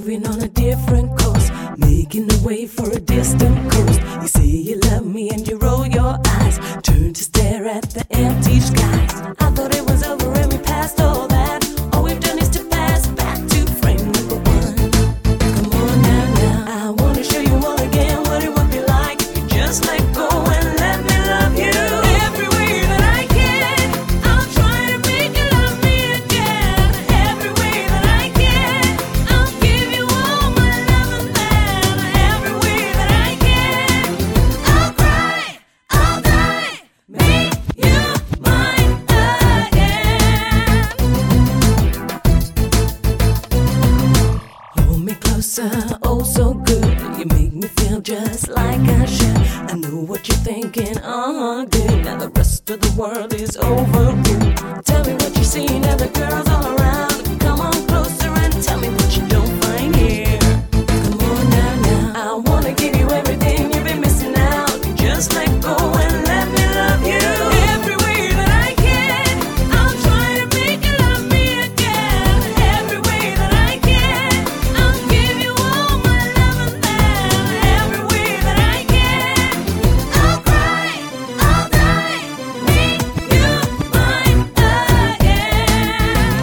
moving on a different course, making a way for a distant coast. You say you love me and you roll your eyes, turn to stare at the empty skies. I thought it was over and we passed all that. All we've done is to pass back to frame number one. Come on now, I wanna show you all again what it would be like if you just let go and let me love you. Every way that I can, I'll try to make you love me again. Every way that I can, I'll give you all my love and then every way that I can, I'll cry, I'll die, make you mine again. Hold me closer, oh so good. You make me feel just like I should. I know what you're thinking, good. Now the rest of the world is overruled. Tell me what you see, now the girls all around. Come on closer and tell me what you don't find here. Come on now, I wanna give you everything you've been missing out. Just let go and let me love you. Every way that I can, I'll try to make you love me again. Every way that I can, I'll give you all my love and then every way that I can, I'll cry, I'll die, make you mine again.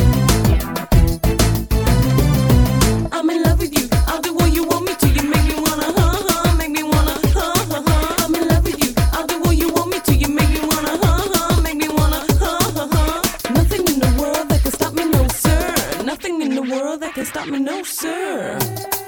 I'm in love with you, I'll do what you want me to. You make me wanna, make me wanna, I'm in love with you, I'll do what you want me to. You make me wanna, make me wanna, Nothing in the world that can stop me, no sir. Nothing in the world that can stop me, no sir.